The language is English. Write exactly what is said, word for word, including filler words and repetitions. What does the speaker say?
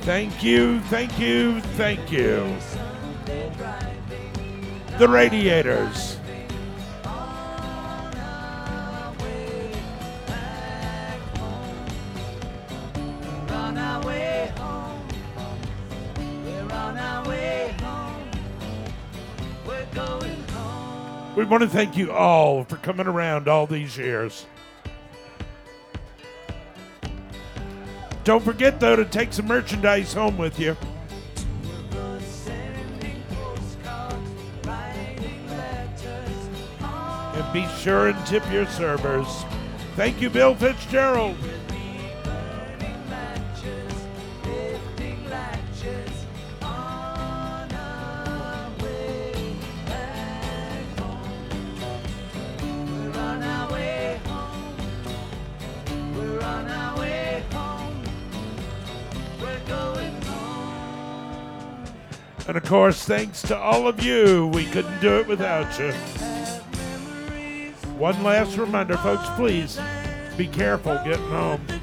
Thank you, thank you, thank you. The Radiators. We want to thank you all for coming around all these years. Don't forget, though, to take some merchandise home with you. And be sure and tip your servers. Thank you, Bill Fitzgerald. And of course, thanks to all of you. We couldn't do it without you. One last reminder, folks, please be careful getting home.